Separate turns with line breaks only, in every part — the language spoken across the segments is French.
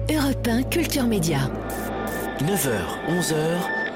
Europe 1 Culture Média.
9h, 11h.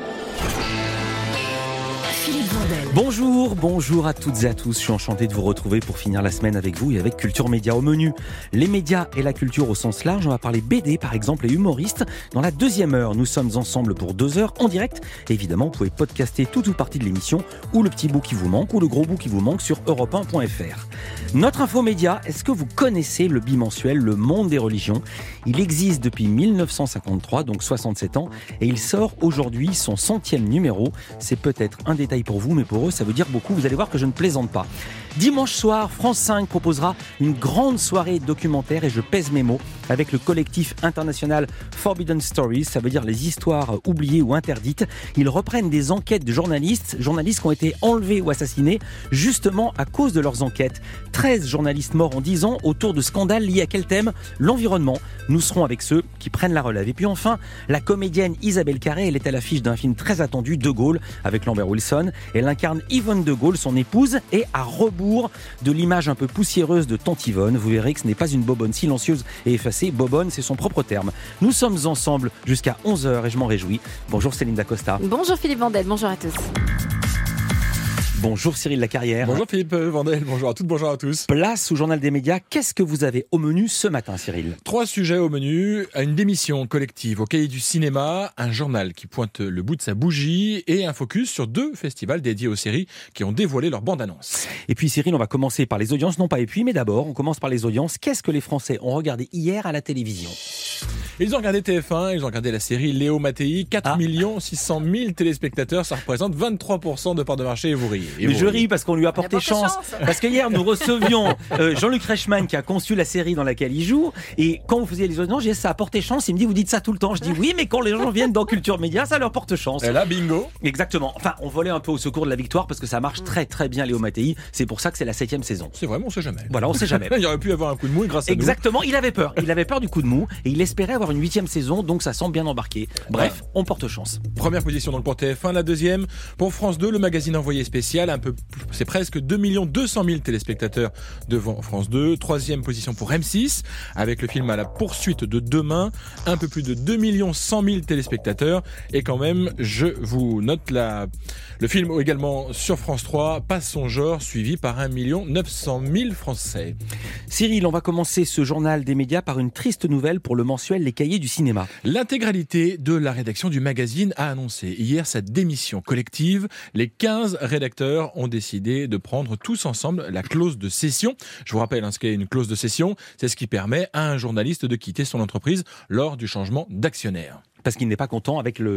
Philippe Vandel.
Bonjour à toutes et à tous. Je suis enchanté de vous retrouver pour finir la semaine avec vous et avec Culture Média. Au menu, les médias et la culture au sens large. On va parler BD par exemple et humoristes. Dans la deuxième heure, nous sommes ensemble pour 2 heures en direct. Et évidemment, vous pouvez podcaster toute ou partie de l'émission ou le petit bout qui vous manque ou le gros bout qui vous manque sur europe1.fr. Notre info média, est-ce que vous connaissez le bimensuel Le Monde des religions ? Il existe depuis 1953, donc 67 ans, et il sort aujourd'hui son 100e numéro. C'est peut-être un détail pour vous, mais pour eux, ça veut dire beaucoup. Vous allez voir que je ne plaisante pas. Dimanche soir, France 5 proposera une grande soirée documentaire, et je pèse mes mots, avec le collectif international Forbidden Stories, ça veut dire les histoires oubliées ou interdites. Ils reprennent des enquêtes de journalistes qui ont été enlevés ou assassinés justement à cause de leurs enquêtes. 13 journalistes morts en 10 ans autour de scandales liés à quel thème ? L'environnement. Nous serons avec ceux qui prennent la relève. Et puis enfin, la comédienne Isabelle Carré, elle est à l'affiche d'un film très attendu, De Gaulle, avec Lambert Wilson. Elle incarne Yvonne De Gaulle, son épouse, et à rebours de l'image un peu poussiéreuse de Tante Yvonne. Vous verrez que ce n'est pas une bobonne silencieuse et effacée. Bobonne, c'est son propre terme. Nous sommes ensemble jusqu'à 11h et je m'en réjouis. Bonjour Céline Dacosta.
Bonjour Philippe Vandel, bonjour à tous.
Bonjour Cyril Lacarrière.
Bonjour Philippe Vandel, bonjour à toutes, bonjour à tous.
Place au Journal des médias. Qu'est-ce que vous avez au menu ce matin, Cyril ?
3 sujets au menu, une démission collective au Cahiers du cinéma, un journal qui pointe le bout de sa bougie et un focus sur 2 festivals dédiés aux séries qui ont dévoilé leur bande-annonce.
Et puis Cyril, on va commencer par les audiences, non pas et puis, mais d'abord, on commence par les audiences. Qu'est-ce que les Français ont regardé hier à la télévision ?
Ils ont regardé TF1, ils ont regardé la série Léo Mattei, 4 600 000 téléspectateurs, ça représente 23% de part de marché, et vous riez.
Mais je ris parce qu'on lui a porté chance. Parce que hier, nous recevions Jean-Luc Reichmann qui a conçu la série dans laquelle il joue. Et quand vous faisiez les audiences, j'ai dit ça a porté chance. Il me dit, vous dites ça tout le temps. Je dis oui, mais quand les gens viennent dans Culture Média, ça leur porte chance.
Et là, bingo.
Exactement. Enfin, on volait un peu au secours de la victoire parce que ça marche très très bien, Léo Mattei. C'est pour ça que c'est la 7e saison.
C'est vrai, mais on sait jamais.
Voilà, on sait jamais.
Il aurait pu avoir un coup de mou grâce à nous.
Exactement, il avait peur. Il avait peur du coup de mou et il espérait avoir une 8e saison, donc ça semble bien embarqué. Bref, on porte chance.
Première position donc pour TF1, la deuxième pour France 2, le magazine envoyé spécial, c'est presque 2 200 000 téléspectateurs devant France 2. Troisième position pour M6, avec le film À la poursuite de demain, un peu plus de 2 100 000 téléspectateurs. Et quand même, je vous note le film également sur France 3, Pas son genre, suivi par 1 900 000 Français.
Cyril, on va commencer ce journal des médias par une triste nouvelle pour le mensuel Les Cahiers du cinéma.
L'intégralité de la rédaction du magazine a annoncé hier sa démission collective. Les 15 rédacteurs ont décidé de prendre tous ensemble la clause de cession. Je vous rappelle ce qu'est une clause de cession. C'est ce qui permet à un journaliste de quitter son entreprise lors du changement d'actionnaire.
Parce qu'il n'est pas content avec la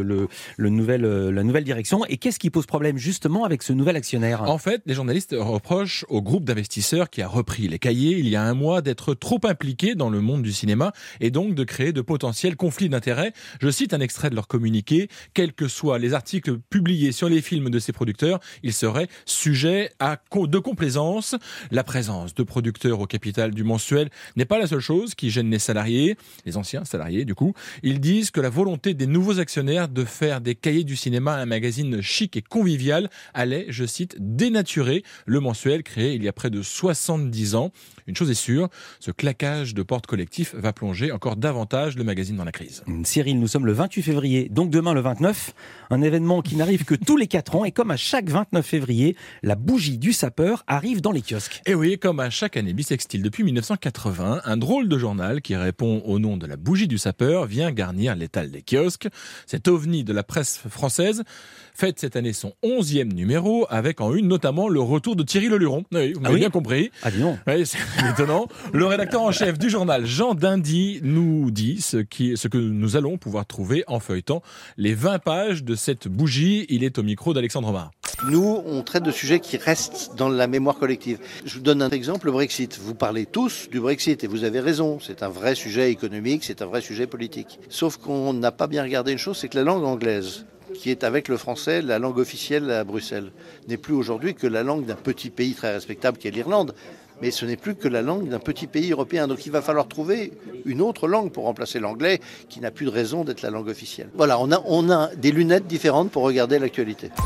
nouvelle direction. Et qu'est-ce qui pose problème justement avec ce nouvel actionnaire ?
En fait, les journalistes reprochent au groupe d'investisseurs qui a repris les cahiers il y a un mois d'être trop impliqué dans le monde du cinéma et donc de créer de potentiels conflits d'intérêts. Je cite un extrait de leur communiqué. Quels que soient les articles publiés sur les films de ces producteurs, ils seraient sujets de complaisance. La présence de producteurs au capital du mensuel n'est pas la seule chose qui gêne les salariés, les anciens salariés du coup. Ils disent que la volonté des nouveaux actionnaires de faire des Cahiers du cinéma un magazine chic et convivial allait, je cite, dénaturer le mensuel créé il y a près de 70 ans. Une chose est sûre, ce claquage de portes collectif va plonger encore davantage le magazine dans la crise.
Cyril, nous sommes le 28 février, donc demain le 29, un événement qui n'arrive que tous les 4 ans et comme à chaque 29 février, la bougie du sapeur arrive dans les kiosques.
Et oui, comme à chaque année bissextile depuis 1980, un drôle de journal qui répond au nom de la bougie du sapeur vient garnir l'étal des kiosques. Cet ovni de la presse française fête cette année son 11e numéro avec en une notamment le retour de Thierry Leluron. Oui, vous m'avez bien compris.
Ah dis non.
Oui, c'est étonnant. Le rédacteur en chef du journal, Jean Dindy, nous dit ce que nous allons pouvoir trouver en feuilletant les 20 pages de cette bougie. Il est au micro d'Alexandre Omar.
Nous, on traite de sujets qui restent dans la mémoire collective. Je vous donne un exemple, le Brexit. Vous parlez tous du Brexit et vous avez raison. C'est un vrai sujet économique, c'est un vrai sujet politique. Sauf qu'on n'a pas bien regardé une chose, c'est que la langue anglaise, qui est avec le français la langue officielle à Bruxelles, n'est plus aujourd'hui que la langue d'un petit pays très respectable qui est l'Irlande. Mais ce n'est plus que la langue d'un petit pays européen. Donc il va falloir trouver une autre langue pour remplacer l'anglais, qui n'a plus de raison d'être la langue officielle. Voilà, on a des lunettes différentes pour regarder l'actualité.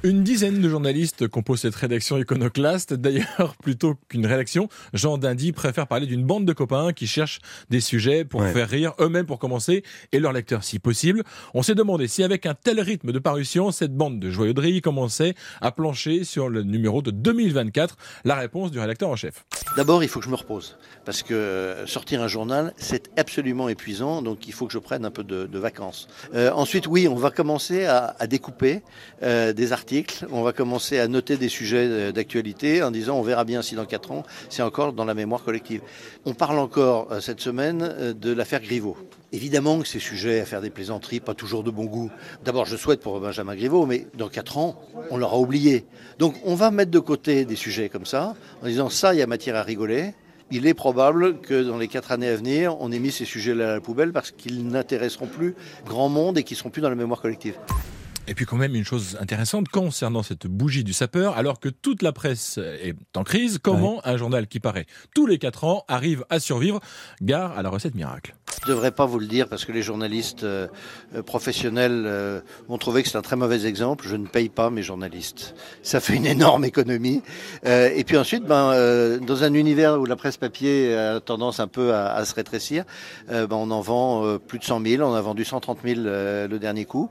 Une dizaine de journalistes composent cette rédaction iconoclaste. D'ailleurs, plutôt qu'une rédaction, Jean Dindy préfère parler d'une bande de copains qui cherchent des sujets pour faire rire, eux-mêmes pour commencer, et leurs lecteurs si possible. On s'est demandé si avec un tel rythme de parution, cette bande de joyauderie commençait à plancher sur le numéro de 2024. La réponse du rédacteur en chef.
D'abord, il faut que je me repose, parce que sortir un journal, c'est absolument épuisant, donc il faut que je prenne un peu de vacances. Ensuite, oui, on va commencer à découper des articles. On va commencer à noter des sujets d'actualité en disant on verra bien si dans 4 ans c'est encore dans la mémoire collective. On parle encore cette semaine de l'affaire Griveaux. Évidemment que ces sujets à faire des plaisanteries, pas toujours de bon goût. D'abord je souhaite pour Benjamin Griveaux, mais dans 4 ans on l'aura oublié. Donc on va mettre de côté des sujets comme ça en disant ça il y a matière à rigoler. Il est probable que dans les 4 années à venir, on ait mis ces sujets-là à la poubelle parce qu'ils n'intéresseront plus grand monde et qu'ils ne seront plus dans la mémoire collective.
Et puis quand même une chose intéressante concernant cette bougie du sapeur, alors que toute la presse est en crise, comment un journal qui paraît tous les 4 ans arrive à survivre? Gare à la recette miracle.
Je ne devrais pas vous le dire parce que les journalistes professionnels ont trouvé que c'est un très mauvais exemple. Je ne paye pas mes journalistes. Ça fait une énorme économie. Et puis ensuite, dans un univers où la presse papier a tendance un peu à se rétrécir, on en vend plus de 100 000. On a vendu 130 000 le dernier coup.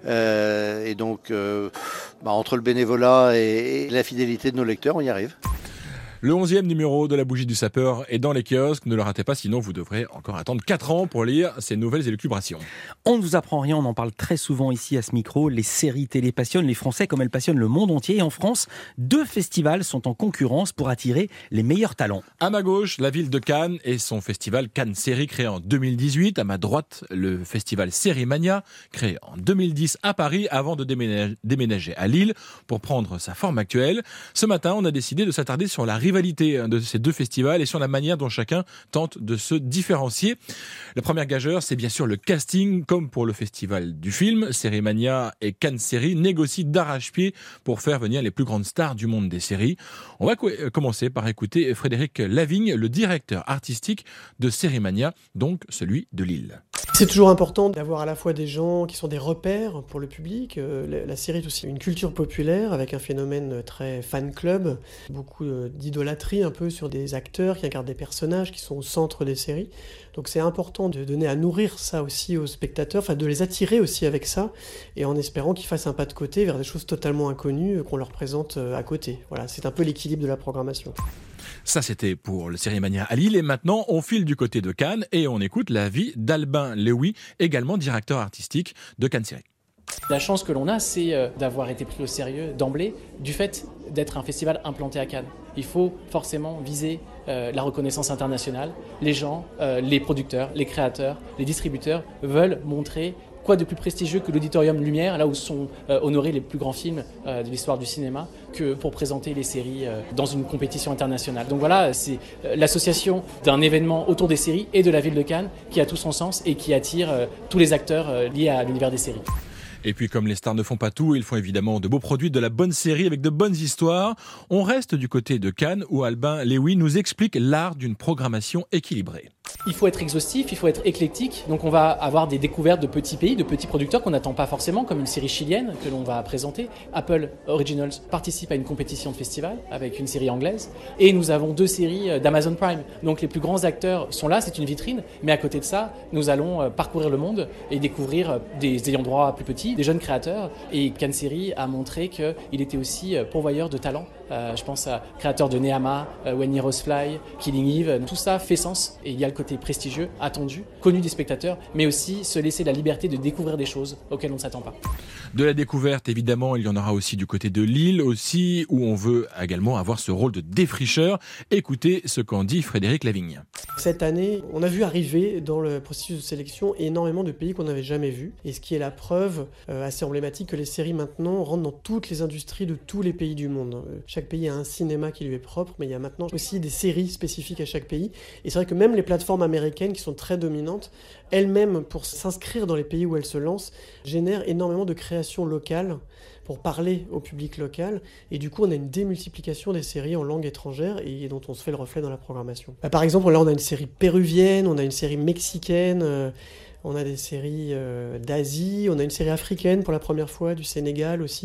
Et donc, entre le bénévolat et la fidélité de nos lecteurs, on y arrive.
Le 11e numéro de la bougie du sapeur est dans les kiosques. Ne le ratez pas, sinon vous devrez encore attendre 4 ans pour lire ces nouvelles élucubrations.
On ne vous apprend rien, on en parle très souvent ici à ce micro. Les séries télé passionnent les Français comme elles passionnent le monde entier. Et en France, 2 festivals sont en concurrence pour attirer les meilleurs talents.
À ma gauche, la ville de Cannes et son festival Cannes Série créé en 2018. À ma droite, le festival Sérimania créé en 2010 à Paris avant de déménager à Lille pour prendre sa forme actuelle. Ce matin, on a décidé de s'attarder sur la rivalité de ces 2 festivals et sur la manière dont chacun tente de se différencier. La première gageure, c'est bien sûr le casting. Comme pour le festival du film, Sérimania et Cannes Série négocient d'arrache-pied pour faire venir les plus grandes stars du monde des séries. On va commencer par écouter Frédéric Lavigne, le directeur artistique de Sérimania, donc celui de Lille.
C'est toujours important d'avoir à la fois des gens qui sont des repères pour le public. La série est aussi une culture populaire avec un phénomène très fan club, beaucoup d'idolâtrie un peu sur des acteurs qui incarnent des personnages qui sont au centre des séries. Donc c'est important de donner à nourrir ça aussi aux spectateurs, enfin de les attirer aussi avec ça, et en espérant qu'ils fassent un pas de côté vers des choses totalement inconnues qu'on leur présente à côté. Voilà, c'est un peu l'équilibre de la programmation.
Ça, c'était pour le Sérimania à Lille. Et maintenant, on file du côté de Cannes et on écoute l'avis d'Albin Lewy, également directeur artistique de Cannes Série.
La chance que l'on a, c'est d'avoir été pris au sérieux d'emblée du fait d'être un festival implanté à Cannes. Il faut forcément viser la reconnaissance internationale. Les gens, les producteurs, les créateurs, les distributeurs veulent montrer quoi de plus prestigieux que l'Auditorium Lumière, là où sont honorés les plus grands films de l'histoire du cinéma, que pour présenter les séries dans une compétition internationale. Donc voilà, c'est l'association d'un événement autour des séries et de la ville de Cannes qui a tout son sens et qui attire tous les acteurs liés à l'univers des séries.
Et puis comme les stars ne font pas tout, ils font évidemment de beaux produits, de la bonne série avec de bonnes histoires. On reste du côté de Cannes où Albin Lewy nous explique l'art d'une programmation équilibrée.
Il faut être exhaustif, il faut être éclectique. Donc on va avoir des découvertes de petits pays, de petits producteurs qu'on n'attend pas forcément, comme une série chilienne que l'on va présenter. Apple Originals participe à une compétition de festival avec une série anglaise. Et nous avons 2 séries d'Amazon Prime. Donc les plus grands acteurs sont là, c'est une vitrine. Mais à côté de ça, nous allons parcourir le monde et découvrir des ayants droit plus petits, des jeunes créateurs. Et Cannes Série a montré qu'il était aussi pourvoyeur de talents. Je pense à créateurs de Nehama, When Heroes Fly, Killing Eve. Tout ça fait sens et il y a le côté prestigieux, attendu, connu des spectateurs, mais aussi se laisser la liberté de découvrir des choses auxquelles on ne s'attend pas.
De la découverte, évidemment, il y en aura aussi du côté de Lille, aussi, où on veut également avoir ce rôle de défricheur. Écoutez ce qu'en dit Frédéric Lavigne.
Cette année, on a vu arriver dans le processus de sélection énormément de pays qu'on n'avait jamais vus, et ce qui est la preuve assez emblématique que les séries maintenant rentrent dans toutes les industries de tous les pays du monde. Chaque pays a un cinéma qui lui est propre, mais il y a maintenant aussi des séries spécifiques à chaque pays. Et c'est vrai que même les plateformes américaines qui sont très dominantes, elles-mêmes, pour s'inscrire dans les pays où elles se lancent, génèrent énormément de créations locales pour parler au public local. Et du coup, on a une démultiplication des séries en langue étrangère et dont on se fait le reflet dans la programmation. Par exemple, là, on a une série péruvienne, on a une série mexicaine, on a des séries d'Asie, on a une série africaine pour la première fois, du Sénégal aussi.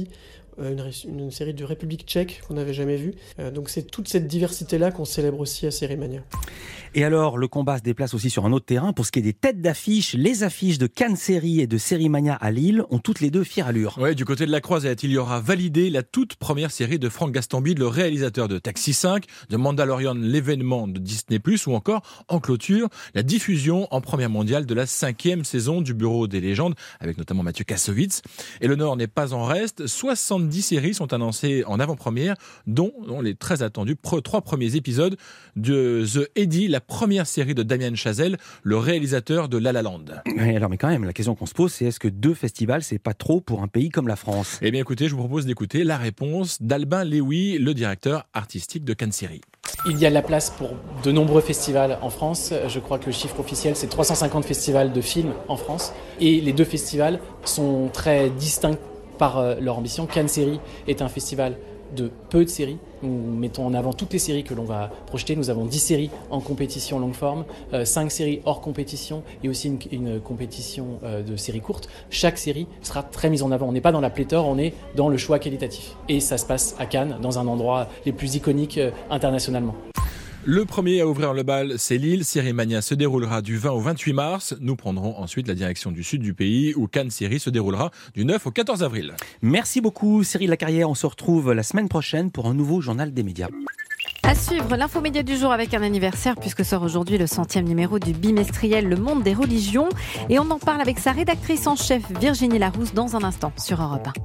une série de République tchèque qu'on n'avait jamais vue. Donc c'est toute cette diversité-là qu'on célèbre aussi à Série Mania.
Et alors, le combat se déplace aussi sur un autre terrain. Pour ce qui est des têtes d'affiche, les affiches de Cannes Série et de Série Mania à Lille ont toutes les deux fière allure.
Ouais, du côté de la Croisette, il y aura validé la toute première série de Franck Gastambide, le réalisateur de Taxi 5, de Mandalorian, l'événement de Disney+, ou encore, en clôture, la diffusion en première mondiale de la 5e saison du Bureau des légendes, avec notamment Mathieu Kassovitz. Et le Nord n'est pas en reste. 70 séries sont annoncées en avant-première, dont les très attendus 3 premiers épisodes de The Eddie, la première série de Damien Chazelle, le réalisateur de La La Land.
Mais quand même, la question qu'on se pose, c'est est-ce que 2 festivals, c'est pas trop pour un pays comme la France ?
Eh bien écoutez, je vous propose d'écouter la réponse d'Albin Léoui, le directeur artistique de Cannes Série.
Il y a de la place pour de nombreux festivals en France. Je crois que le chiffre officiel, c'est 350 festivals de films en France. Et les 2 festivals sont très distincts par leur ambition. Cannes Série est un festival de peu de séries. Nous mettons en avant toutes les séries que l'on va projeter. Nous avons 10 séries en compétition longue forme, 5 séries hors compétition et aussi une compétition de séries courtes. Chaque série sera très mise en avant. On n'est pas dans la pléthore, on est dans le choix qualitatif. Et ça se passe à Cannes, dans un endroit les plus iconiques internationalement.
Le premier à ouvrir le bal, c'est Lille. Série Mania se déroulera du 20 au 28 mars. Nous prendrons ensuite la direction du sud du pays où Cannes Série se déroulera du 9 au 14 avril.
Merci beaucoup Cyril Lacarrière. On se retrouve la semaine prochaine pour un nouveau journal des médias.
À suivre, l'infomédia du jour avec un anniversaire puisque sort aujourd'hui le 100e numéro du bimestriel Le Monde des religions. Et on en parle avec sa rédactrice en chef Virginie Larousse dans un instant sur Europe 1.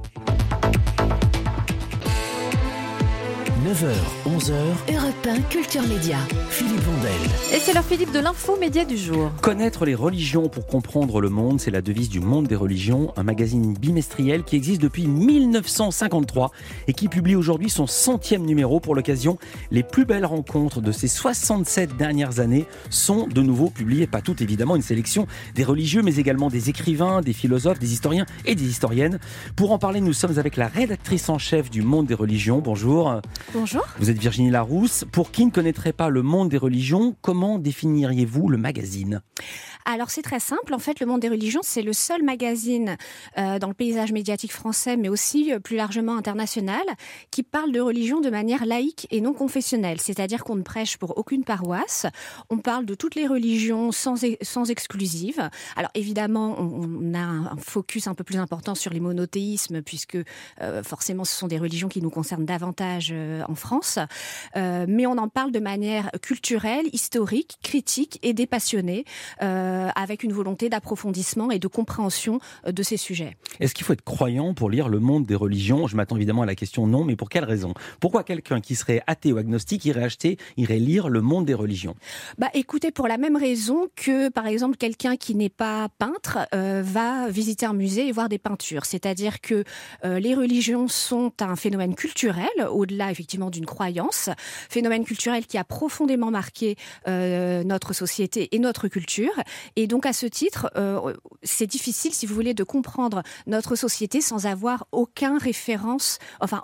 9h, 11h,
Europe 1 Culture Média.
Philippe Vandel.
Et c'est l'heure Philippe de l'infomédia du jour.
Connaître les religions pour comprendre le monde, c'est la devise du Monde des religions, un magazine bimestriel qui existe depuis 1953 et qui publie aujourd'hui son 100e numéro. Pour l'occasion, les plus belles rencontres de ces 67 dernières années sont de nouveau publiées, pas toutes évidemment, une sélection des religieux mais également des écrivains, des philosophes, des historiens et des historiennes. Pour en parler, nous sommes avec la rédactrice en chef du Monde des religions. Bonjour.
Bonjour.
Vous êtes Virginie Larousse. Pour qui ne connaîtrait pas le Monde des religions, comment définiriez-vous le magazine ?
Alors c'est très simple, en fait le Monde des religions c'est le seul magazine dans le paysage médiatique français mais aussi plus largement international qui parle de religion de manière laïque et non confessionnelle, c'est-à-dire qu'on ne prêche pour aucune paroisse, on parle de toutes les religions sans exclusive. Alors évidemment on a un focus un peu plus important sur les monothéismes puisque forcément ce sont des religions qui nous concernent davantage en France, mais on en parle de manière culturelle, historique, critique et dépassionnée, avec une volonté d'approfondissement et de compréhension de ces sujets.
Est-ce qu'il faut être croyant pour lire Le Monde des religions ? Je m'attends évidemment à la question non, mais pour quelle raison ? Pourquoi quelqu'un qui serait athée ou agnostique irait lire Le Monde des religions ?
Écoutez, pour la même raison que, par exemple, quelqu'un qui n'est pas peintre va visiter un musée et voir des peintures. C'est-à-dire que les religions sont un phénomène culturel, au-delà effectivement d'une croyance, phénomène culturel qui a profondément marqué notre société et notre culture. Et donc à ce titre, c'est difficile, si vous voulez, de comprendre notre société sans avoir aucune référence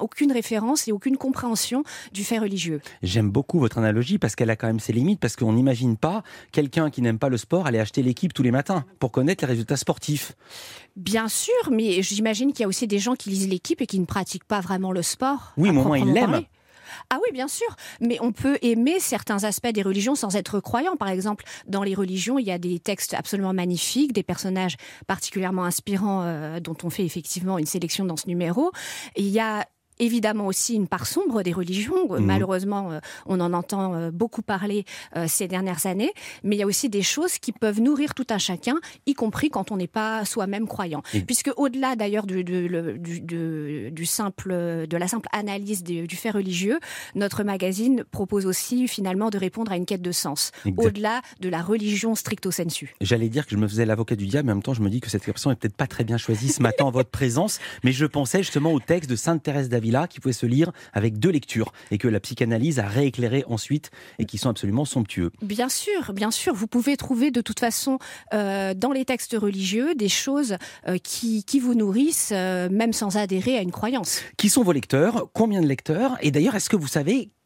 et aucune compréhension du fait religieux.
J'aime beaucoup votre analogie parce qu'elle a quand même ses limites, parce qu'on n'imagine pas quelqu'un qui n'aime pas le sport aller acheter l'équipe tous les matins pour connaître les résultats sportifs.
Bien sûr, mais j'imagine qu'il y a aussi des gens qui lisent l'équipe et qui ne pratiquent pas vraiment le sport.
Oui, mais au moins ils l'aiment.
Ah oui, bien sûr, mais on peut aimer certains aspects des religions sans être croyant. Par exemple, dans les religions, il y a des textes absolument magnifiques, des personnages particulièrement inspirants dont on fait effectivement une sélection dans ce numéro. Et il y a évidemment aussi une part sombre des religions. Malheureusement, on en entend beaucoup parler ces dernières années. Mais il y a aussi des choses qui peuvent nourrir tout un chacun, y compris quand on n'est pas soi-même croyant. Puisque au-delà d'ailleurs de la simple analyse du fait religieux, notre magazine propose aussi finalement de répondre à une quête de sens. Au-delà de la religion stricto sensu.
J'allais dire que je me faisais l'avocat du diable, mais en même temps je me dis que cette expression n'est peut-être pas très bien choisie ce matin en votre présence. Mais je pensais justement au texte de Sainte Thérèse d'Avila qui pouvait se lire avec 2 lectures et que la psychanalyse a rééclairé ensuite et qui sont absolument somptueux.
Bien sûr. Vous pouvez trouver de toute façon dans les textes religieux des choses qui vous nourrissent même sans adhérer à une croyance.
Qui sont vos lecteurs ? Combien de lecteurs ? Et d'ailleurs, est-ce que vous savez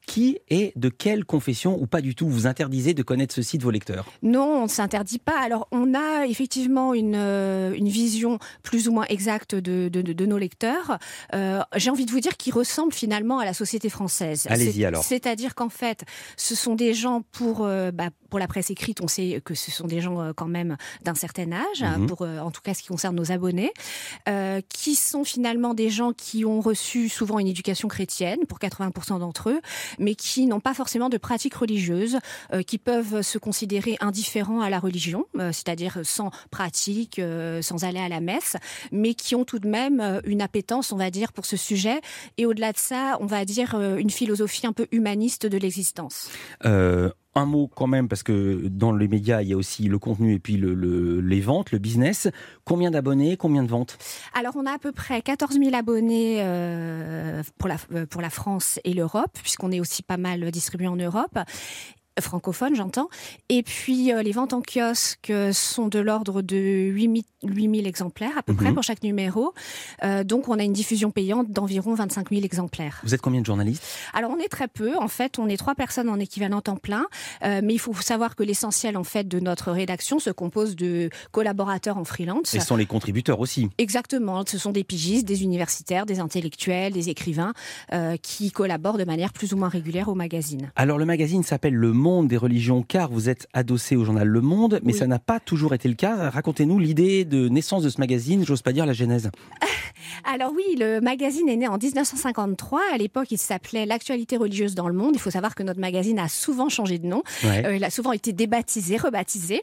qui est de quelle confession ou pas du tout? Vous interdisez de connaître ceci de vos lecteurs?
Non, on ne s'interdit pas. Alors, on a effectivement une vision plus ou moins exacte de nos lecteurs. J'ai envie de vous dire qu'ils ressemblent finalement à la société française.
Allez-y alors.
C'est-à-dire qu'en fait, ce sont des gens pour la presse écrite, on sait que ce sont des gens quand même d'un certain âge, en tout cas ce qui concerne nos abonnés, qui sont finalement des gens qui ont reçu souvent une éducation chrétienne, pour 80% d'entre eux, mais qui n'ont pas forcément de pratique religieuse, qui peuvent se considérer indifférents à la religion, c'est-à-dire sans pratique, sans aller à la messe, mais qui ont tout de même une appétence, on va dire, pour ce sujet, et au-delà de ça, on va dire une philosophie un peu humaniste de l'existence.
Un mot quand même, parce que dans les médias, il y a aussi le contenu et puis les ventes, le business. Combien d'abonnés, combien de ventes?
Alors, on a à peu près 14 000 abonnés pour la France et l'Europe, puisqu'on est aussi pas mal distribué en Europe. Francophone, j'entends. Et puis, les ventes en kiosque sont de l'ordre de 8 000 exemplaires à peu près pour chaque numéro. Donc, on a une diffusion payante d'environ 25 000 exemplaires.
Vous êtes combien de journalistes? Alors,
on est très peu. En fait, on est 3 personnes en équivalent temps plein. Mais il faut savoir que l'essentiel, en fait, de notre rédaction se compose de collaborateurs en freelance.
Et ce sont les contributeurs aussi.
Exactement. Ce sont des pigistes, des universitaires, des intellectuels, des écrivains qui collaborent de manière plus ou moins régulière au magazine.
Alors, le magazine s'appelle Le Monde des religions, car vous êtes adossé au journal Le Monde, mais ça n'a pas toujours été le cas. Racontez-nous l'idée de naissance de ce magazine, j'ose pas dire la genèse.
Alors oui, le magazine est né en 1953. À l'époque, il s'appelait L'actualité religieuse dans le monde. Il faut savoir que notre magazine a souvent changé de nom. Il a souvent été débaptisé, rebaptisé.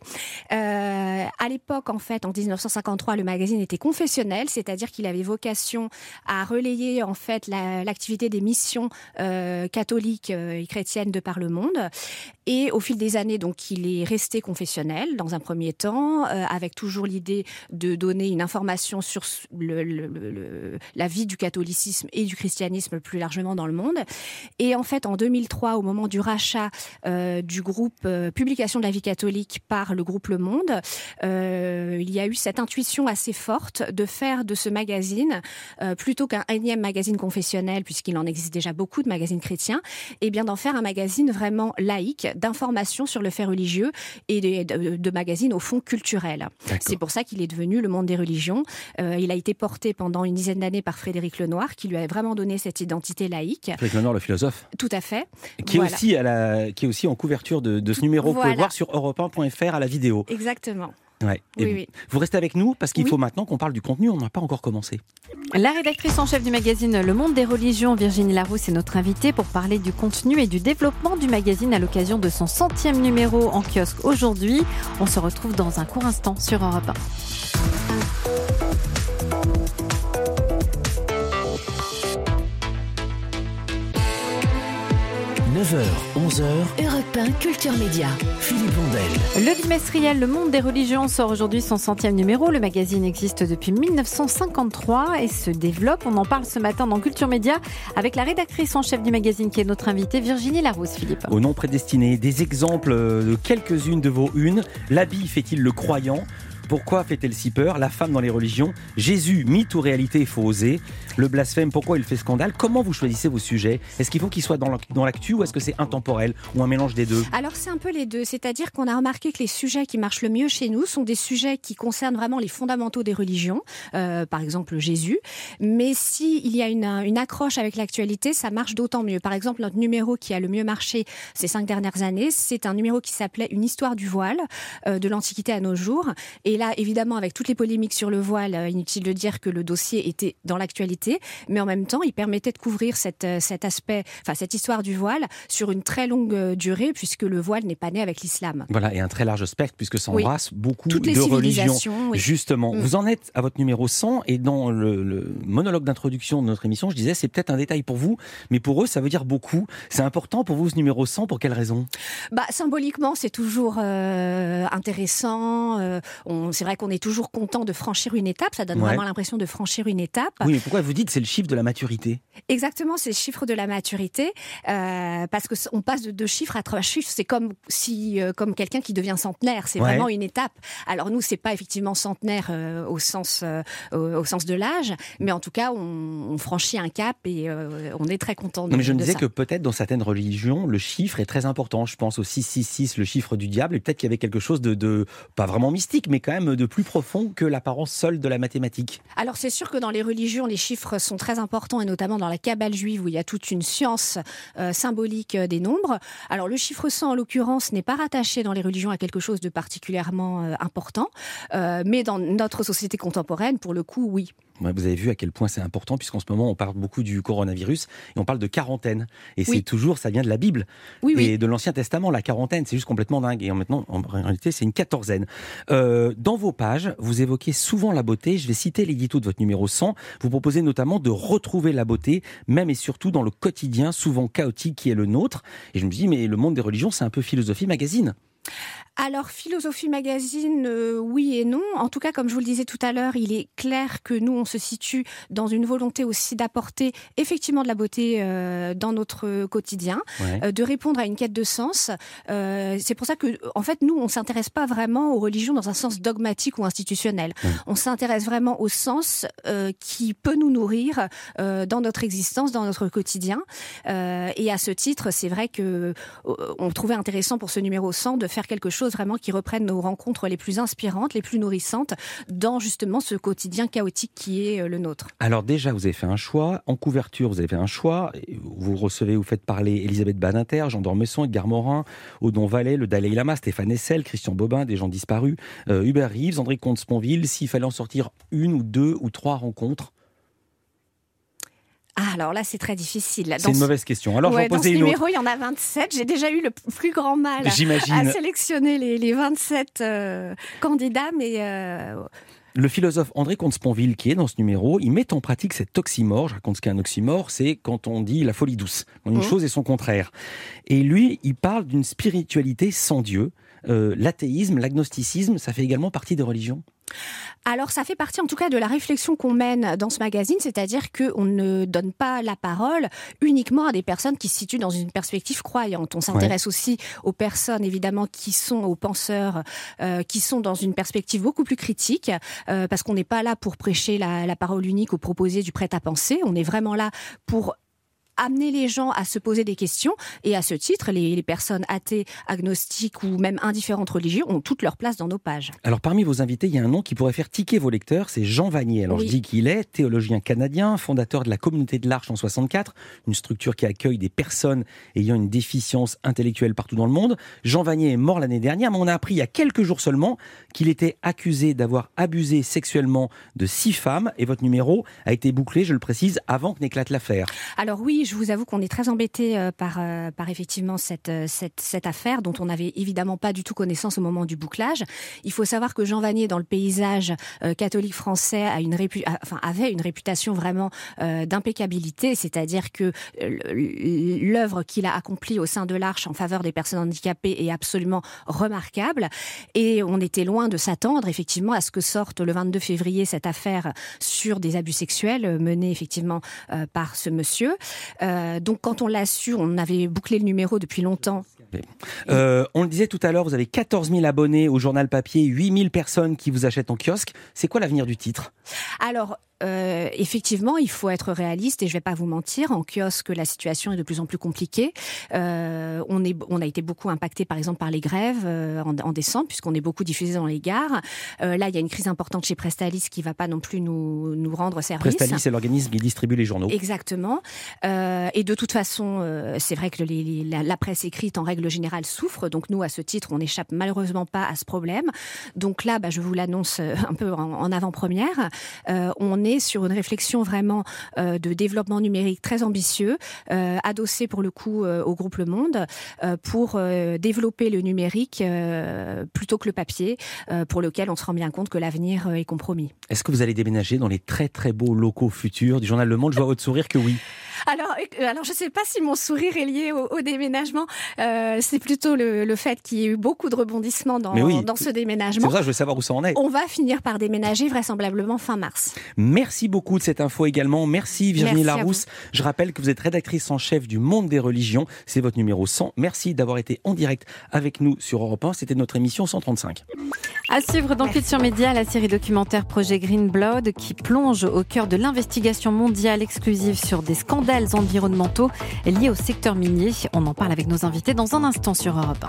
À l'époque, en fait, en 1953, le magazine était confessionnel, c'est-à-dire qu'il avait vocation à relayer en fait l'activité des missions catholiques et chrétiennes de par le monde. Et au fil des années, donc, il est resté confessionnel dans un premier temps, avec toujours l'idée de donner une information sur la vie du catholicisme et du christianisme plus largement dans le monde. Et en fait, en 2003, au moment du rachat du groupe Publication de la vie catholique par le groupe Le Monde, il y a eu cette intuition assez forte de faire de ce magazine, plutôt qu'un énième magazine confessionnel, puisqu'il en existe déjà beaucoup de magazines chrétiens, et bien d'en faire un magazine vraiment laïque, d'informations sur le fait religieux et de magazines au fond culturels. C'est pour ça qu'il est devenu Le Monde des religions. Il a été porté pendant une dizaine d'années par Frédéric Lenoir, qui lui a vraiment donné cette identité laïque.
Frédéric Lenoir, le philosophe.
Tout à fait.
Qui est aussi en couverture de ce numéro. Vous pouvez le voir sur europe1.fr à la vidéo.
Exactement.
Ouais.
Oui.
Vous restez avec nous parce qu'il faut maintenant qu'on parle du contenu, on n'a pas encore commencé.
La rédactrice en chef du magazine Le Monde des religions, Virginie Larousse, est notre invitée pour parler du contenu et du développement du magazine à l'occasion de son 100e numéro en kiosque aujourd'hui. On se retrouve dans un court instant sur Europe 1.
9h, 11h,
Europe 1 Culture Média.
Philippe Blondel.
Le bimestriel Le Monde des religions sort aujourd'hui son 100e numéro. Le magazine existe depuis 1953 et se développe. On en parle ce matin dans Culture Média avec la rédactrice en chef du magazine qui est notre invitée, Virginie Larousse. Philippe.
Au nom prédestiné, des exemples de quelques-unes de vos unes. L'habit fait-il le croyant ? Pourquoi fait-elle si peur? La femme dans les religions. Jésus, mythe ou réalité, il faut oser. Le blasphème, pourquoi il fait scandale? Comment vous choisissez vos sujets? Est-ce qu'il faut qu'ils soient dans l'actu ou est-ce que c'est intemporel ou un mélange des deux?
Alors c'est un peu les deux, c'est-à-dire qu'on a remarqué que les sujets qui marchent le mieux chez nous sont des sujets qui concernent vraiment les fondamentaux des religions, par exemple Jésus, mais s'il y a une accroche avec l'actualité, ça marche d'autant mieux. Par exemple, notre numéro qui a le mieux marché ces 5 dernières années, c'est un numéro qui s'appelait Une histoire du voile, de l'Antiquité à nos jours. Et là, évidemment, avec toutes les polémiques sur le voile, inutile de dire que le dossier était dans l'actualité, mais en même temps, il permettait de couvrir cet aspect, cette histoire du voile sur une très longue durée, puisque le voile n'est pas né avec l'islam.
Voilà, et un très large spectre, puisque ça embrasse beaucoup
toutes les
de religions.
Oui.
Justement, vous en êtes à votre numéro 100, et dans le monologue d'introduction de notre émission, je disais, c'est peut-être un détail pour vous, mais pour eux, ça veut dire beaucoup. C'est important pour vous, ce numéro 100, pour quelle raison?
Symboliquement, c'est toujours intéressant. On c'est vrai qu'on est toujours content de franchir une étape, ça donne vraiment l'impression de franchir une étape.
Oui, mais pourquoi vous dites que c'est le chiffre de la maturité ?
Exactement, c'est le chiffre de la maturité, parce qu'on passe de chiffre à 3 chiffres, c'est comme quelqu'un qui devient centenaire, c'est vraiment une étape. Alors nous, c'est pas effectivement centenaire au sens de l'âge, mais en tout cas, on franchit un cap et on est très content de ça.
Mais je me disais que peut-être dans certaines religions, le chiffre est très important. Je pense au 666, le chiffre du diable, et peut-être qu'il y avait quelque chose de pas vraiment mystique, mais quand même de plus profond que l'apparence seule de la mathématique.
Alors c'est sûr que dans les religions, les chiffres sont très importants, et notamment dans la Kabbale juive, où il y a toute une science symbolique des nombres. Alors le chiffre 100, en l'occurrence, n'est pas rattaché dans les religions à quelque chose de particulièrement important, mais dans notre société contemporaine, pour le coup, oui.
Ouais, vous avez vu à quel point c'est important, puisqu'en ce moment on parle beaucoup du coronavirus et on parle de quarantaine. Et c'est toujours, ça vient de la Bible et de l'Ancien Testament. La quarantaine, c'est juste complètement dingue. Et maintenant, en réalité, c'est une quatorzaine. Dans vos pages, vous évoquez souvent la beauté. Je vais citer l'édito de votre numéro 100. Vous proposez notamment de retrouver la beauté, même et surtout dans le quotidien, souvent chaotique, qui est le nôtre. Et je me dis, mais le monde des religions, c'est un peu Philosophie Magazine.
Alors, Philosophie Magazine, oui et non. En tout cas, comme je vous le disais tout à l'heure, il est clair que nous, on se situe dans une volonté aussi d'apporter effectivement de la beauté dans notre quotidien, de répondre à une quête de sens. C'est pour ça que, en fait, nous, on s'intéresse pas vraiment aux religions dans un sens dogmatique ou institutionnel. On s'intéresse vraiment au sens qui peut nous nourrir dans notre existence, dans notre quotidien. Et à ce titre, c'est vrai que on trouvait intéressant pour ce numéro 100 de faire quelque chose vraiment qui reprenne nos rencontres les plus inspirantes, les plus nourrissantes dans justement ce quotidien chaotique qui est le nôtre.
Alors déjà, vous avez fait un choix. En couverture, vous avez fait un choix. Vous faites parler Elisabeth Badinter, Jean d'Ormesson, Edgar Morin, Odon Vallée, le Dalai Lama, Stéphane Hessel, Christian Bobin, des gens disparus, Hubert Reeves, André Comte-Sponville. S'il fallait en sortir 1 ou 2 ou 3 rencontres.
Ah, alors là, c'est très difficile.
C'est une mauvaise question. Alors, je vais en poser une autre.
Dans ce numéro, il y en a 27. J'ai déjà eu le plus grand mal à sélectionner les 27 candidats, mais...
Le philosophe André Comte-Sponville, qui est dans ce numéro, il met en pratique cet oxymore. Je raconte ce qu'est un oxymore, c'est quand on dit la folie douce, quand une chose est son contraire. Et lui, il parle d'une spiritualité sans Dieu. L'athéisme, l'agnosticisme, ça fait également partie des religions ?
Alors ça fait partie en tout cas de la réflexion qu'on mène dans ce magazine, c'est-à-dire qu'on ne donne pas la parole uniquement à des personnes qui se situent dans une perspective croyante. On s'intéresse aussi aux personnes évidemment qui sont, aux penseurs, qui sont dans une perspective beaucoup plus critique, parce qu'on n'est pas là pour prêcher la parole unique ou proposer du prêt-à-penser, on est vraiment là pour amener les gens à se poser des questions, et à ce titre, les personnes athées, agnostiques ou même indifférentes religieuses ont toute leur place dans nos pages.
Alors parmi vos invités, il y a un nom qui pourrait faire tiquer vos lecteurs, c'est Jean Vanier. Alors je dis qu'il est théologien canadien, fondateur de la Communauté de l'Arche en 64, une structure qui accueille des personnes ayant une déficience intellectuelle partout dans le monde. Jean Vanier est mort l'année dernière, mais on a appris il y a quelques jours seulement qu'il était accusé d'avoir abusé sexuellement de 6 femmes, et votre numéro a été bouclé, je le précise, avant que n'éclate l'affaire.
Alors oui, je vous avoue qu'on est très embêtés par effectivement cette affaire dont on n'avait évidemment pas du tout connaissance au moment du bouclage. Il faut savoir que Jean Vanier, dans le paysage catholique français, avait une réputation vraiment d'impeccabilité, c'est-à-dire que l'œuvre qu'il a accomplie au sein de l'Arche en faveur des personnes handicapées est absolument remarquable, et on était loin de s'attendre effectivement à ce que sorte le 22 février cette affaire sur des abus sexuels menés effectivement par ce monsieur. Donc quand on l'a su, on avait bouclé le numéro depuis longtemps.
On le disait tout à l'heure, vous avez 14 000 abonnés au journal papier, 8 000 personnes qui vous achètent en kiosque. C'est quoi l'avenir du titre ?
Alors, effectivement, il faut être réaliste, et je ne vais pas vous mentir, en kiosque, la situation est de plus en plus compliquée. On a été beaucoup impacté, par exemple, par les grèves en décembre, puisqu'on est beaucoup diffusé dans les gares. Là, il y a une crise importante chez Prestalis qui ne va pas non plus nous rendre service.
Prestalis, c'est l'organisme qui distribue les journaux.
Exactement. Et de toute façon, c'est vrai que la presse écrite, en règle générale, souffre. Donc nous, à ce titre, on n'échappe malheureusement pas à ce problème. Donc là, je vous l'annonce un peu en avant-première. On est sur une réflexion vraiment de développement numérique très ambitieux, adossé pour le coup au groupe Le Monde, pour développer le numérique plutôt que le papier, pour lequel on se rend bien compte que l'avenir est compromis.
Est-ce que vous allez déménager dans les très très beaux locaux futurs du journal Le Monde ? Je vois votre sourire que oui.
Alors, je ne sais pas si mon sourire est lié au déménagement. C'est plutôt le fait qu'il y ait eu beaucoup de rebondissements dans ce déménagement.
C'est pour ça que je veux savoir où ça en est.
On va finir par déménager vraisemblablement fin mars.
Merci beaucoup de cette info également. Merci Virginie Larousse. Je rappelle que vous êtes rédactrice en chef du Monde des religions. C'est votre numéro 100. Merci d'avoir été en direct avec nous sur Europe 1. C'était notre émission 135.
À suivre dans Culture Média, la série documentaire Projet Green Blood qui plonge au cœur de l'investigation mondiale exclusive sur des scandales environnementaux liés au secteur minier. On en parle avec nos invités dans un instant sur Europe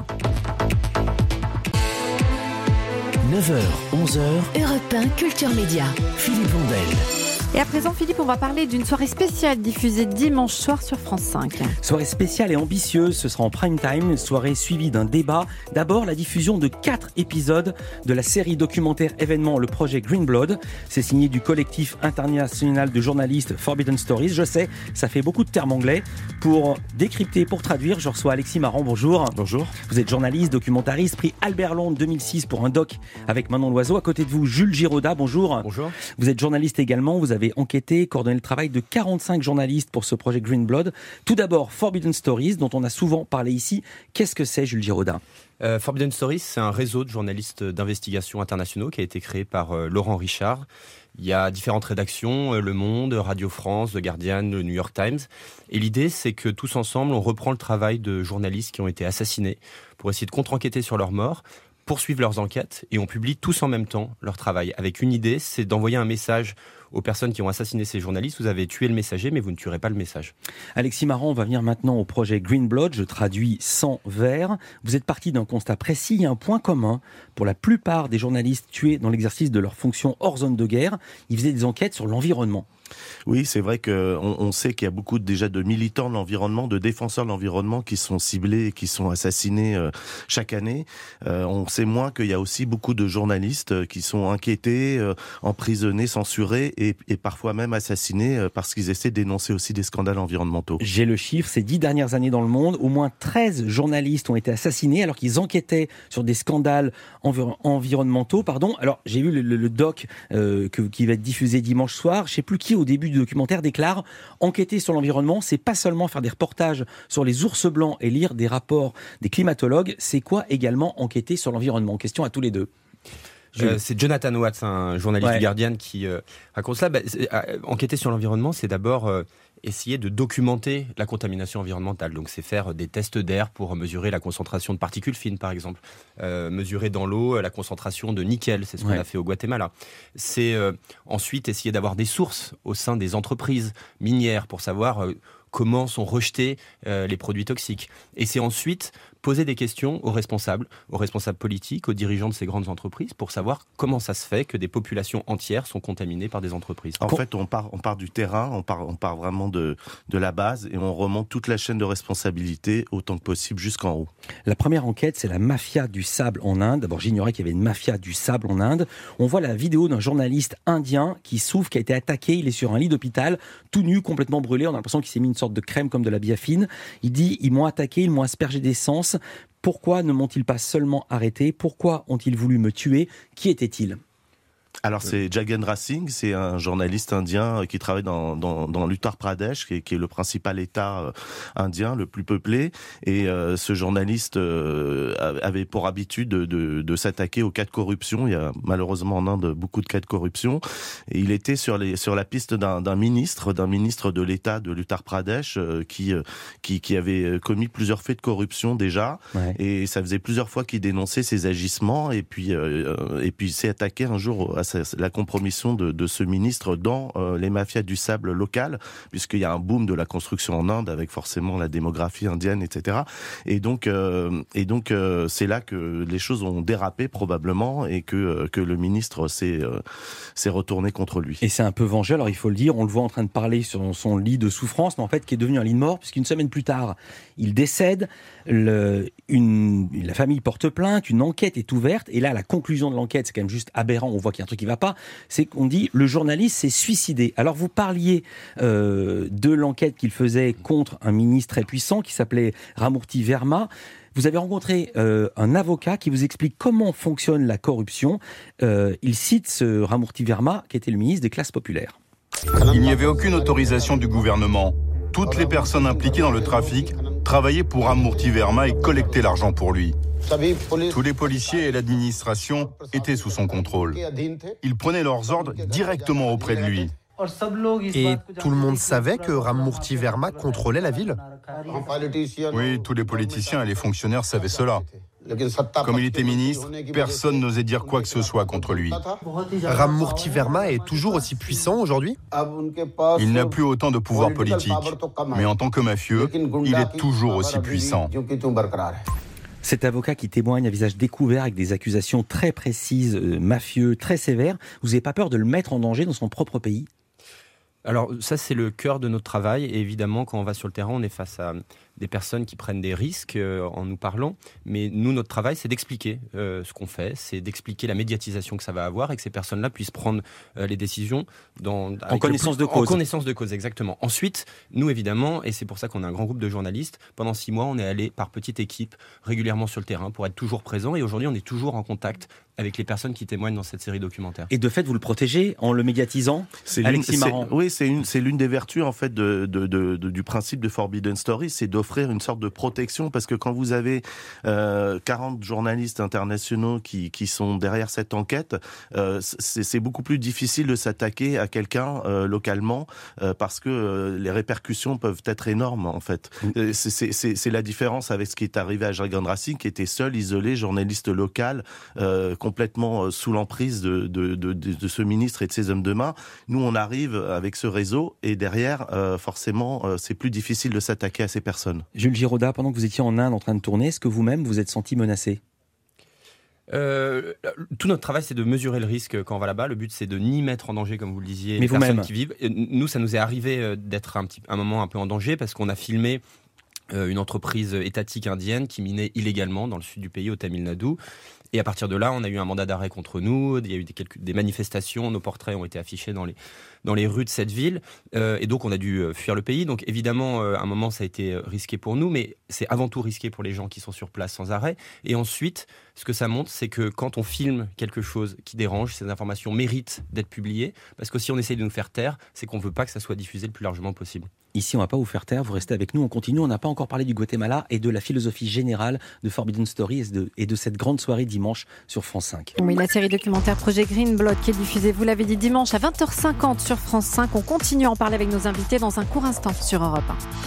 1.
9h, 11h,
Europe 1 Culture Média.
Philippe Blondel.
Et à présent, Philippe, on va parler d'une soirée spéciale diffusée dimanche soir sur France 5.
Soirée spéciale et ambitieuse, ce sera en prime time, soirée suivie d'un débat. D'abord, la diffusion de 4 épisodes de la série documentaire événement Le Projet Green Blood. C'est signé du collectif international de journalistes Forbidden Stories. Je sais, ça fait beaucoup de termes anglais. Pour décrypter, pour traduire, je reçois Alexis Marant. Bonjour.
Bonjour.
Vous êtes journaliste, documentariste, prix Albert Londres 2006 pour un doc avec Manon Loiseau. À côté de vous, Jules Giraudat. Bonjour.
Bonjour.
Vous êtes journaliste également. Vous avez enquêté, coordonné le travail de 45 journalistes pour ce projet Green Blood. Tout d'abord, Forbidden Stories, dont on a souvent parlé ici. Qu'est-ce que c'est, Jules Giraudat ?
Forbidden Stories, c'est un réseau de journalistes d'investigation internationaux qui a été créé par Laurent Richard. Il y a différentes rédactions, Le Monde, Radio France, The Guardian, le New York Times. Et l'idée, c'est que tous ensemble, on reprend le travail de journalistes qui ont été assassinés pour essayer de contre-enquêter sur leur mort, poursuivre leurs enquêtes, et on publie tous en même temps leur travail. Avec une idée, c'est d'envoyer un message aux personnes qui ont assassiné ces journalistes. Vous avez tué le messager, mais vous ne tuerez pas le message.
Alexis Marant, on va venir maintenant au projet Green Blood. Je traduis sans vers. Vous êtes parti d'un constat précis. Il y a un point commun pour la plupart des journalistes tués dans l'exercice de leurs fonctions hors zone de guerre. Ils faisaient des enquêtes sur l'environnement.
Oui, c'est vrai qu'on sait qu'il y a beaucoup déjà de militants de l'environnement, de défenseurs de l'environnement qui sont ciblés et qui sont assassinés chaque année. On sait moins qu'il y a aussi beaucoup de journalistes qui sont inquiétés, emprisonnés, censurés et parfois même assassinés parce qu'ils essaient de dénoncer aussi des scandales environnementaux.
J'ai le chiffre, ces 10 dernières années dans le monde, au moins 13 journalistes ont été assassinés alors qu'ils enquêtaient sur des scandales environnementaux. Alors, j'ai vu le doc qui va être diffusé dimanche soir. Je ne sais plus qui au début du documentaire déclare enquêter sur l'environnement, c'est pas seulement faire des reportages sur les ours blancs et lire des rapports des climatologues, c'est quoi également enquêter sur l'environnement ? Question à tous les deux.
C'est Jonathan Watts, un journaliste du Guardian, qui raconte ça. Enquêter sur l'environnement, c'est d'abord essayer de documenter la contamination environnementale. Donc c'est faire des tests d'air pour mesurer la concentration de particules fines, par exemple. Mesurer dans l'eau la concentration de nickel, c'est ce qu'on a fait au Guatemala. C'est ensuite essayer d'avoir des sources au sein des entreprises minières pour savoir comment sont rejetés les produits toxiques. Et c'est ensuite poser des questions aux responsables politiques, aux dirigeants de ces grandes entreprises pour savoir comment ça se fait que des populations entières sont contaminées par des entreprises.
En fait, on part du terrain, on part vraiment de la base et on remonte toute la chaîne de responsabilité autant que possible jusqu'en haut.
La première enquête, c'est la mafia du sable en Inde. D'abord, j'ignorais qu'il y avait une mafia du sable en Inde. On voit la vidéo d'un journaliste indien qui souffre, qui a été attaqué. Il est sur un lit d'hôpital, tout nu, complètement brûlé. On a l'impression qu'il s'est mis une sorte de crème comme de la biafine. Il dit, ils m'ont attaqué, ils m'ont aspergé d'essence. Pourquoi ne m'ont-ils pas seulement arrêté ? Pourquoi ont-ils voulu me tuer ? Qui était-il ?
Alors c'est Jagendra Singh, c'est un journaliste indien qui travaille dans l'Uttar Pradesh, qui est le principal État indien, le plus peuplé. Et ce journaliste avait pour habitude de s'attaquer aux cas de corruption. Il y a malheureusement en Inde beaucoup de cas de corruption. Et il était sur la piste d'un ministre de l'État de l'Uttar Pradesh qui avait commis plusieurs faits de corruption déjà. Ouais. Et ça faisait plusieurs fois qu'il dénonçait ses agissements. Et puis il s'est attaqué un jour à la compromission de ce ministre dans les mafias du sable local, puisqu'il y a un boom de la construction en Inde avec forcément la démographie indienne, etc. Et donc c'est là que les choses ont dérapé probablement et que le ministre s'est retourné contre lui.
Et c'est un peu vengé, alors il faut le dire, on le voit en train de parler sur son lit de souffrance, mais en fait qui est devenu un lit de mort, puisqu'une semaine plus tard, il décède, la famille porte plainte, une enquête est ouverte, et là la conclusion de l'enquête, c'est quand même juste aberrant, on voit qu'il y a un truc qui ne va pas, c'est qu'on dit le journaliste s'est suicidé. Alors vous parliez de l'enquête qu'il faisait contre un ministre très puissant qui s'appelait Ramurthy Verma. Vous avez rencontré un avocat qui vous explique comment fonctionne la corruption. Il cite ce Ramurthy Verma qui était le ministre des classes populaires.
Il n'y avait aucune autorisation du gouvernement. toutes les personnes impliquées dans le trafic travaillaient pour Ram Murthy Verma et collectaient l'argent pour lui. Tous les policiers et l'administration étaient sous son contrôle. Ils prenaient leurs ordres directement auprès de lui.
Et tout le monde savait que Ram Murthy Verma contrôlait la ville ?
Oui, tous les politiciens et les fonctionnaires savaient cela. Comme il était ministre, personne n'osait dire quoi que ce soit contre lui.
Ram Murthy Verma est toujours aussi puissant aujourd'hui ?
Il n'a plus autant de pouvoir politique, mais en tant que mafieux, il est toujours aussi puissant.
Cet avocat qui témoigne à visage découvert avec des accusations très précises, mafieux, très sévères, vous n'avez pas peur de le mettre en danger dans son propre pays ?
Alors ça, c'est le cœur de notre travail. Et évidemment, quand on va sur le terrain, on est face à des personnes qui prennent des risques en nous parlant. Mais nous, notre travail, c'est d'expliquer ce qu'on fait, c'est d'expliquer la médiatisation que ça va avoir et que ces personnes-là puissent prendre les décisions
en connaissance de cause.
En connaissance de cause, exactement. Ensuite, nous, évidemment, et c'est pour ça qu'on a un grand groupe de journalistes, pendant 6 mois, on est allé par petite équipe régulièrement sur le terrain pour être toujours présent. Et aujourd'hui, on est toujours en contact avec les personnes qui témoignent dans cette série documentaire.
Et de fait, vous le protégez en le médiatisant, Alexis Marant.
Oui, c'est l'une des vertus en fait du principe de Forbidden Stories, c'est d'offrir une sorte de protection, parce que quand vous avez 40 journalistes internationaux qui sont derrière cette enquête, c'est beaucoup plus difficile de s'attaquer à quelqu'un localement, parce que les répercussions peuvent être énormes en fait. C'est la différence avec ce qui est arrivé à Jagannathan Singh, qui était seul, isolé, journaliste local, complètement sous l'emprise de ce ministre et de ses hommes de main. Nous, on arrive avec ce réseau et derrière, forcément, c'est plus difficile de s'attaquer à ces personnes.
Jules Giraudat, pendant que vous étiez en Inde en train de tourner, est-ce que vous-même vous êtes senti menacé ?
Tout notre travail, c'est de mesurer le risque quand on va là-bas. Le but, c'est de ni mettre en danger, comme vous le disiez,
les
personnes qui vivent. Nous, ça nous est arrivé d'être un moment un peu en danger parce qu'on a filmé une entreprise étatique indienne qui minait illégalement dans le sud du pays, au Tamil Nadu. Et à partir de là, on a eu un mandat d'arrêt contre nous, il y a eu des manifestations, nos portraits ont été affichés dans les rues de cette ville, et donc on a dû fuir le pays. Donc évidemment, à un moment, ça a été risqué pour nous, mais c'est avant tout risqué pour les gens qui sont sur place sans arrêt. Et ensuite, ce que ça montre, c'est que quand on filme quelque chose qui dérange, ces informations méritent d'être publiées, parce que si on essaye de nous faire taire, c'est qu'on ne veut pas que ça soit diffusé le plus largement possible.
Ici, on ne va pas vous faire taire, vous restez avec nous, on continue. On n'a pas encore parlé du Guatemala et de la philosophie générale de Forbidden Stories et de cette grande soirée dimanche sur France 5.
Oui, la série documentaire Projet Green Blood qui est diffusée, vous l'avez dit, dimanche à 20h50 sur France 5. On continue à en parler avec nos invités dans un court instant sur Europe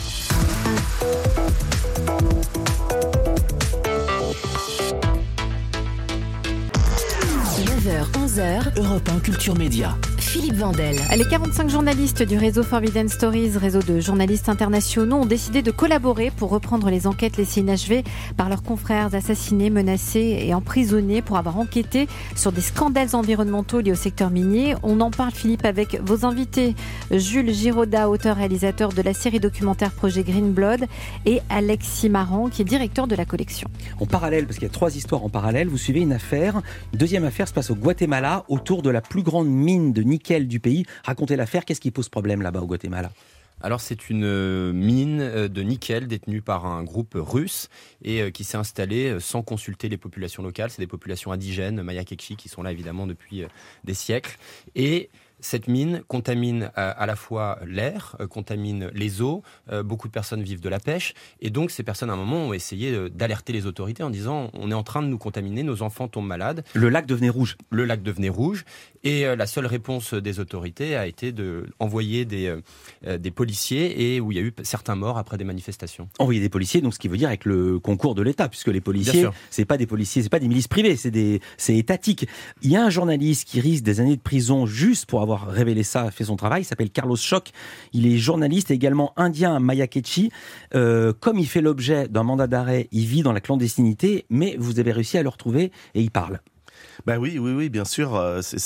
9h, 11h,
Europe 1 Culture Média.
Philippe Vandel.
Les 45 journalistes du réseau Forbidden Stories, réseau de journalistes internationaux, ont décidé de collaborer pour reprendre les enquêtes laissées inachevées par leurs confrères assassinés, menacés et emprisonnés pour avoir enquêté sur des scandales environnementaux liés au secteur minier. On en parle, Philippe, avec vos invités, Jules Giraudat, auteur-réalisateur de la série documentaire Projet Green Blood, et Alexis Marant, qui est directeur de la collection.
En parallèle, parce qu'il y a 3 histoires en parallèle, vous suivez une affaire. Une deuxième affaire se passe au Guatemala, autour de la plus grande mine de nickel du pays. Racontez l'affaire, qu'est-ce qui pose problème là-bas au Guatemala ?
Alors c'est une mine de nickel détenue par un groupe russe et qui s'est installée sans consulter les populations locales. C'est des populations indigènes, Maya Kekchi, qui sont là évidemment depuis des siècles. Et cette mine contamine à la fois l'air, contamine les eaux, beaucoup de personnes vivent de la pêche, et donc ces personnes à un moment ont essayé d'alerter les autorités en disant on est en train de nous contaminer, nos enfants tombent malades.
Le lac devenait rouge.
Le lac devenait rouge, et la seule réponse des autorités a été d'envoyer des policiers, et où il y a eu certains morts après des manifestations.
Envoyer des policiers, donc ce qui veut dire avec le concours de l'État, puisque les policiers, c'est pas des policiers, c'est pas des milices privées, c'est étatique. Il y a un journaliste qui risque des années de prison juste pour avoir révélé ça, fait son travail, il s'appelle Carlos Choc, il est journaliste et également indien à Maya Kekchi. Comme il fait l'objet d'un mandat d'arrêt, il vit dans la clandestinité, mais vous avez réussi à le retrouver et il parle.
Ben oui, bien sûr,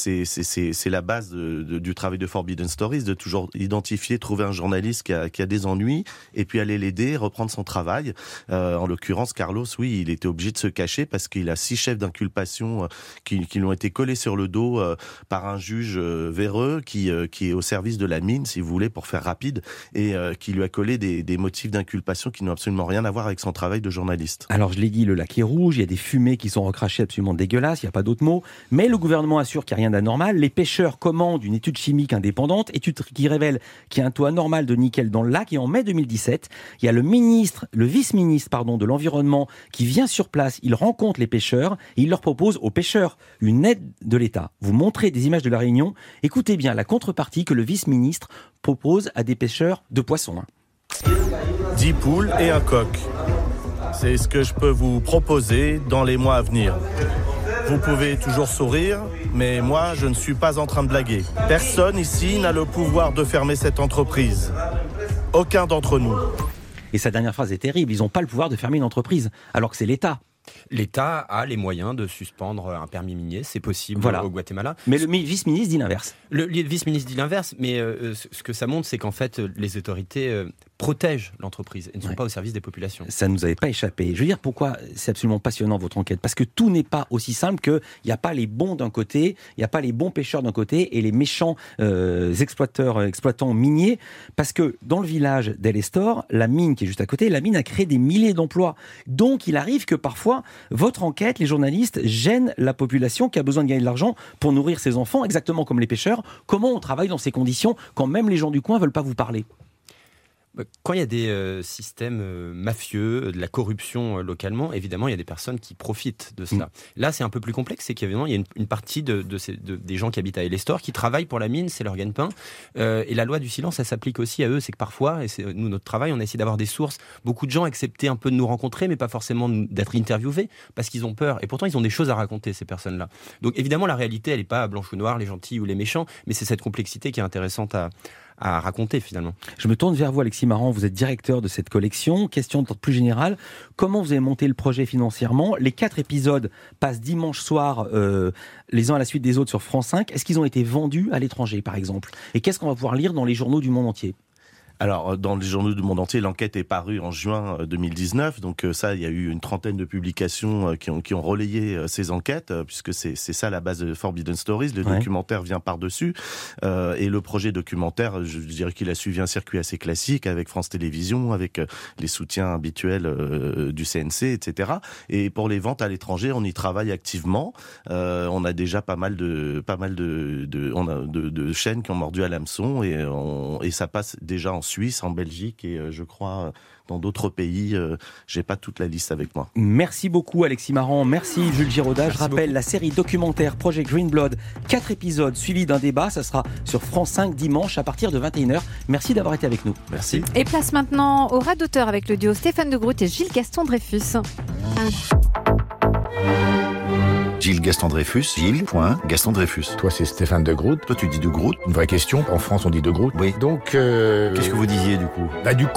c'est la base du travail de Forbidden Stories, de toujours identifier, trouver un journaliste qui a des ennuis, et puis aller l'aider, reprendre son travail. En l'occurrence, Carlos, oui, il était obligé de se cacher parce qu'il a 6 chefs d'inculpation qui lui ont été collés sur le dos par un juge véreux qui est au service de la mine, si vous voulez, pour faire rapide, et qui lui a collé des motifs d'inculpation qui n'ont absolument rien à voir avec son travail de journaliste.
Alors je l'ai dit, le lac est rouge, il y a des fumées qui sont recrachées absolument dégueulasses, il n'y a pas d'autre mots, mais le gouvernement assure qu'il n'y a rien d'anormal. Les pêcheurs commandent une étude chimique indépendante, étude qui révèle qu'il y a un taux anormal de nickel dans le lac. Et en mai 2017, il y a le vice-ministre de l'Environnement qui vient sur place, il rencontre les pêcheurs et il leur propose aux pêcheurs une aide de l'État. Vous montrez des images de la réunion, écoutez bien la contrepartie que le vice-ministre propose à des pêcheurs de poissons.
10 poules et un coq. C'est ce que je peux vous proposer dans les mois à venir. Vous pouvez toujours sourire, mais moi, je ne suis pas en train de blaguer. Personne ici n'a le pouvoir de fermer cette entreprise. Aucun d'entre nous.
Et sa dernière phrase est terrible, ils n'ont pas le pouvoir de fermer une entreprise, alors que c'est l'État.
L'État a les moyens de suspendre un permis minier, c'est possible au Guatemala.
Mais le vice-ministre dit l'inverse.
Le vice-ministre dit l'inverse, mais ce que ça montre, c'est qu'en fait, les autorités protègent l'entreprise et ne sont pas au service des populations.
Ça ne nous avait pas échappé. Je veux dire pourquoi c'est absolument passionnant votre enquête. Parce que tout n'est pas aussi simple qu'il n'y a pas les bons d'un côté, il n'y a pas les bons pêcheurs d'un côté et les méchants exploitants miniers. Parce que dans le village d'El Estor, la mine qui est juste à côté, la mine a créé des milliers d'emplois. Donc il arrive que parfois, votre enquête, les journalistes, gênent la population qui a besoin de gagner de l'argent pour nourrir ses enfants, exactement comme les pêcheurs. Comment on travaille dans ces conditions quand même les gens du coin ne veulent pas vous parler ?
Quand il y a des systèmes mafieux, de la corruption localement, évidemment, il y a des personnes qui profitent de cela. Là, c'est un peu plus complexe, c'est qu'évidemment, il y a une partie des gens qui habitent à El Estor qui travaillent pour la mine, c'est leur gagne-pain. Et la loi du silence, ça s'applique aussi à eux. C'est que parfois, et c'est nous, notre travail, on essaie d'avoir des sources. Beaucoup de gens acceptaient un peu de nous rencontrer, mais pas forcément d'être interviewés, parce qu'ils ont peur. Et pourtant, ils ont des choses à raconter, ces personnes-là. Donc, évidemment, la réalité, elle n'est pas blanche ou noire, les gentils ou les méchants, mais c'est cette complexité qui est intéressante à raconter finalement.
Je me tourne vers vous, Alexis Marant, vous êtes directeur de cette collection. Question plus générale, comment vous avez monté le projet financièrement ? Les 4 épisodes passent dimanche soir les uns à la suite des autres sur France 5. Est-ce qu'ils ont été vendus à l'étranger par exemple ? Et qu'est-ce qu'on va pouvoir lire dans les journaux du monde entier ?
Alors, dans les journaux du monde entier, l'enquête est parue en juin 2019. Donc ça, il y a eu une trentaine de publications qui ont relayé ces enquêtes, puisque c'est ça la base de Forbidden Stories. Le documentaire vient par-dessus. Et le projet documentaire, je dirais qu'il a suivi un circuit assez classique avec France Télévisions, avec les soutiens habituels du CNC, etc. Et pour les ventes à l'étranger, on y travaille activement. On a déjà pas mal de chaînes qui ont mordu à l'hameçon et ça passe déjà en Suisse, en Belgique et je crois dans d'autres pays. J'ai pas toute la liste avec moi.
Merci beaucoup Alexis Marant, merci Jules Giraudat. Je rappelle la série documentaire Project Green Blood, 4 épisodes suivis d'un débat. Ça sera sur France 5 dimanche à partir de 21h. Merci d'avoir été avec nous.
Merci.
Et place maintenant au rat d'auteur avec le duo Stéphane de Groot et Gilles Gaston Dreyfus.
Gilles Gaston Dreyfus, Gilles.Gaston Dreyfus.
Toi, c'est Stéphane de Groot.
Toi, tu dis de Groot.
Une vraie question. En France, on dit de Groot.
Oui.
Donc,
qu'est-ce que vous disiez, du coup?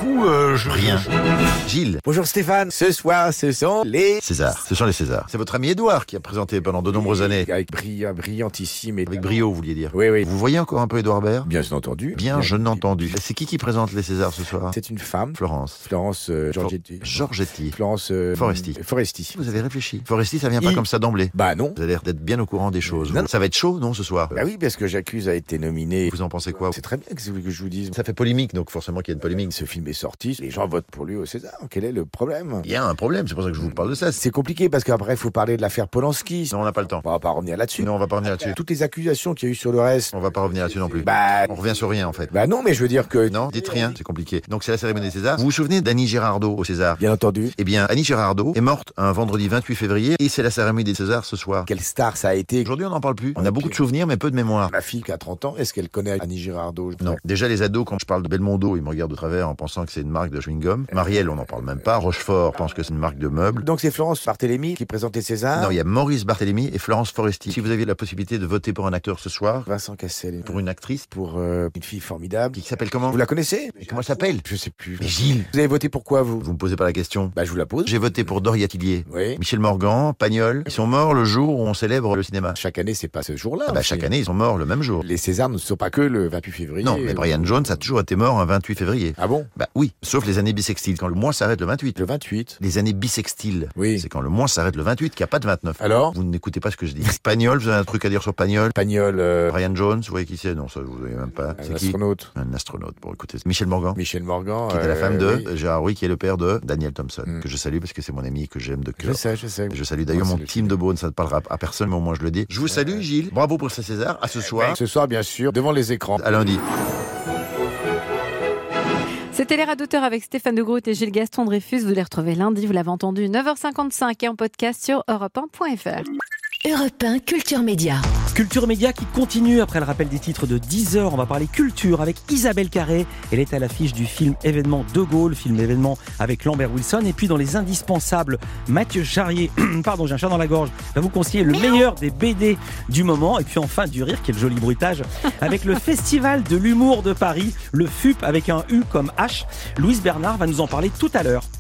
Rien.
Gilles.
Bonjour Stéphane. Ce soir, ce sont les
Césars. Ce sont les Césars. C'est votre ami Édouard qui a présenté pendant de nombreuses années.
Avec brillantissime.
Avec brio, vous vouliez dire.
Oui.
Vous voyez encore un peu Édouard Baird?
Bien entendu.
Bien entendu. C'est qui présente les Césars ce soir?
C'est une femme.
Florence
Giorgetti.
Florence
Foresti.
Vous avez réfléchi. Foresti, ça vient pas comme ça d'emblée.
Bah non.
Vous avez l'air d'être bien au courant des choses.
Non.
Ça va être chaud, non, ce soir?
Bah oui, parce que J'accuse a été nominé.
Vous en pensez quoi?
C'est très bien que je vous dise.
Ça fait polémique, donc forcément qu'il y a une polémique.
Ce film est sorti, les gens votent pour lui au César. Quel est le problème?
Il y a un problème, c'est pour ça que je vous parle de ça.
C'est compliqué parce qu'après, il faut parler de l'affaire Polanski.
Non, on n'a pas le temps.
On va pas revenir là-dessus.
Non, on va pas revenir là-dessus.
Toutes les accusations qu'il y a eu sur le reste.
On va pas revenir là-dessus non plus. On revient sur rien, en fait.
Non, mais je veux dire que...
Non, dites rien, c'est compliqué. Donc c'est la cérémonie des Césars. Vous vous souvenez d'Annie Girardot au César?
Bien entendu.
Eh bien, Annie Girardot est morte un vendredi 28 février et c'est la cérémonie des Césars ce soir.
Quelle star ça a été.
Aujourd'hui, on n'en parle plus. On a beaucoup de souvenirs, mais peu de mémoire.
Ma fille qui a 30 ans, est-ce qu'elle connaît Annie Girardot?
Non. Déjà, les ados, quand je parle de Belmondo, ils me regardent de travers en pensant que c'est une marque de chewing-gum. Marielle, on n'en parle même pas. Rochefort pense que c'est une marque de meubles.
Donc c'est Florence Barthélémy qui présente les Césars?
Non, il y a Maurice Barthélémy et Florence Foresti. Si vous aviez la possibilité de voter pour un acteur ce soir.
Vincent Cassel.
Pour une actrice.
Pour une fille formidable.
Qui s'appelle comment?
Vous la connaissez?
Et comment elle s'appelle?
Je sais plus.
Mais Gilles.
Vous avez voté pour quoi, vous?
Vous me posez pas la question.
Je vous la pose.
J'ai voté pour Doria Tillier.
Oui.
Michel Morgan, Pagnol. Ils sont morts le jour où on célèbre le cinéma.
Chaque année, c'est pas ce jour-là.
Chaque année, ils sont morts le même jour.
Les Césars ne sont pas que le 28 février.
Non, mais Brian Jones a toujours été mort un 28 février.
Ah bon?
Oui, sauf les années bissextiles, quand le mois s'arrête le 28.
Le 28.
Les années bissextiles.
Oui.
C'est quand le mois s'arrête le 28, qu'il n'y a pas de 29.
Alors?
Vous n'écoutez pas ce que je dis. Pagnol, vous avez un truc à dire sur Pagnol?
Pagnol,
Brian Jones, vous voyez qui c'est? Non, ça, vous voyez même pas.
Un astronaute.
Un astronaute. Bon, écoutez. Michel Morgan.
Michel Morgan.
Qui était la femme de Gérard Rouy, qui est le père de Daniel Thompson. Que je salue parce que c'est mon ami, que j'aime de cœur.
Je sais.
Je salue d'ailleurs mon team de Beaune, ça ne parle parlera à personne, mais au moins je le dis. Je vous salue, Gilles. Bravo pour ce César. À ce soir.
Ce soir, bien sûr, devant les écrans.
À lundi.
C'était les Rats d'auteur avec Stéphane de Groot et Gilles Gaston-Dreyfus. Vous les retrouvez lundi, vous l'avez entendu, 9h55 et en podcast sur europe1.fr.
Europe 1 Culture Média.
Culture Média qui continue après le rappel des titres de 10h. On va parler culture avec Isabelle Carré. Elle est à l'affiche du film événement De Gaulle, film événement avec Lambert Wilson. Et puis dans les indispensables, Mathieu Charrier, pardon, j'ai un chat dans la gorge, va vous conseiller le meilleur des BD du moment. Et puis enfin du rire, quel joli bruitage, avec le Festival de l'humour de Paris, le FUP avec un U comme H. Louise Bernard va nous en parler tout à l'heure.